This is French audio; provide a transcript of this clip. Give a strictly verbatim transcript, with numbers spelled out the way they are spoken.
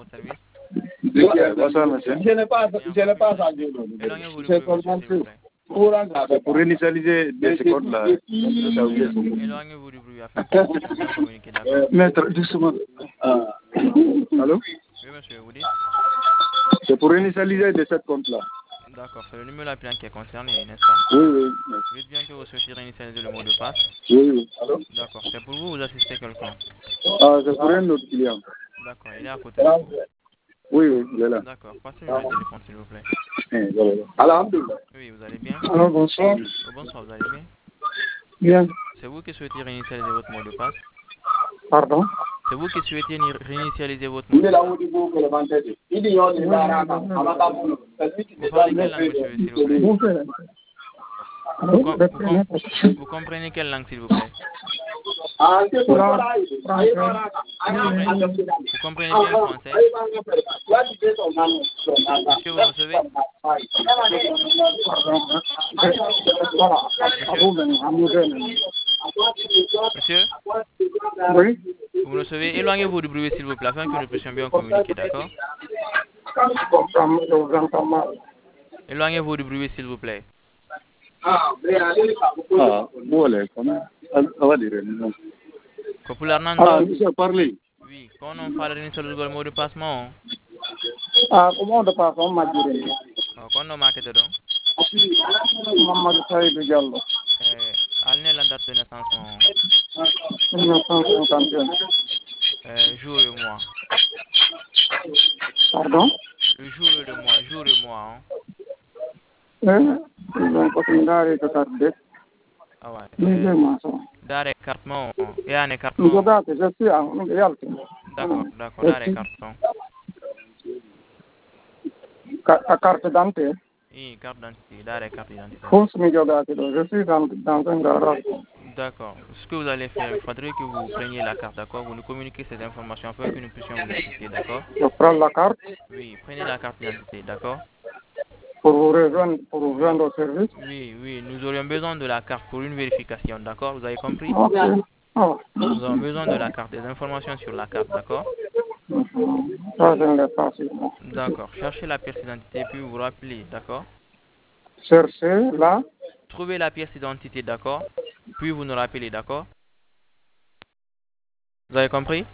service. Bonsoir, monsieur. Je n'ai pas, je n'ai pas à dire. Éloignez-vous du bruit, monsieur, s'il vous plaît. C'est pour initialiser des secondes là. Éloignez-vous du bruit afin que nous puissions bien communiquer, d'accord? Maître, doucement. Allô? Oui, monsieur, vous dites? C'est pour initialiser de cette compte là. D'accord, c'est le numéro appelant qui est concerné, n'est-ce pas? Oui, oui. Vous dites bien que vous souhaitez réinitialiser le mot de passe? Oui, oui. Allô? D'accord, c'est pour vous, vous assistez quelqu'un? Ah, c'est pour un autre client. D'accord, il est à côté de vous. Oui, oui, il est là. D'accord, passez-moi le téléphone, s'il vous plaît. Alhamdulillah. Oui, vous allez bien? Alors, bonsoir. Oh, bonsoir, vous allez bien? Bien. C'est vous qui souhaitez réinitialiser votre mot de passe? Pardon? C'est vous qui souhaitez ni- réinitialiser votre mot de passe? Vous parlez quelle langue, monsieur, s'il vous plaît? Vous faites. Vous, com- vous, com- vous comprenez quelle langue, s'il vous plaît? Vous comprenez, vous comprenez bien le français? Monsieur, vous me recevez? Monsieur? Oui. Vous me recevez? Éloignez-vous du bruit, s'il vous plaît, afin que nous puissions bien communiquer, d'accord? Je vous entends mal. Éloignez-vous du bruit, s'il vous plaît. Ah, voilà, comment? On va dire. Popular nan Ah, do? monsieur, parlez. Oui, quand on parle réinitialiser le mot de passe, non? Ah, comment de passe, on m'a dit. Oh, quand on marque dedans? Mamadou Saïdou Diallo. Euh, allez la date de naissance, mon mille neuf cent cinquante et un. euh, jour et mois. Pardon? Le jour et le mois, jour et mois, hein? Eh, donc, on a arrêté de faire Ah ouais. des maçons. D'arrêt carton, et un Nous carton. regardons, je suis en réalité. D'accord, d'accord, d'arrêt carton. La carte d'identité. Oui, carte d'identité, d'arrêt carte d'identité. Fausse médiogate, je suis dans, dans un garage. D'accord. Ce que vous allez faire, il faudrait que vous preniez la carte, d'accord? Vous nous communiquez ces informations afin que nous puissions vous assister, d'accord? Je prends la carte Oui, prenez la carte d'identité, d'accord? pour vous rejoindre, pour vous joindre au service. Oui, oui, nous aurions besoin de la carte pour une vérification, d'accord? Vous avez compris? Ok. Ah, Nous avons besoin de la carte, des informations sur la carte, d'accord? ça, je ne l'ai pas su. D'accord. Cherchez la pièce d'identité puis vous rappelez, d'accord? Cherchez là. Trouvez la pièce d'identité, d'accord? Puis vous nous rappelez, d'accord? Vous avez compris?